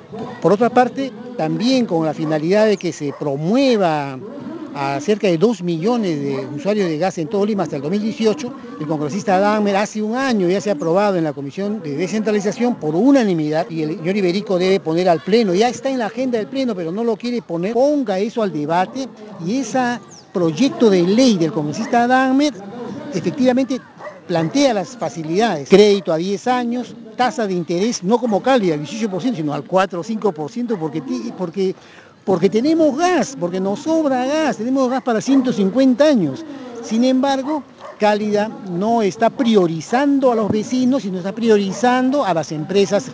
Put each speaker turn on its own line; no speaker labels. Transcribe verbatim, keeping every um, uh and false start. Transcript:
Por otra parte, también con la finalidad de que se promueva a cerca de dos millones de usuarios de gas en todo Lima hasta el dos mil dieciocho, el congresista Dahmer hace un año ya se ha aprobado en la Comisión de Descentralización por unanimidad y el señor Iberico debe poner al Pleno, ya está en la agenda del Pleno, pero no lo quiere poner, ponga eso al debate y ese proyecto de ley del congresista Dahmer efectivamente plantea las facilidades, crédito a diez años, tasa de interés no como Cali al dieciocho por ciento, sino al cuatro o cinco por ciento porque, porque, porque tenemos gas, porque nos sobra gas, tenemos gas para ciento cincuenta años. Sin embargo, Cálida no está priorizando a los vecinos, sino está priorizando a las empresas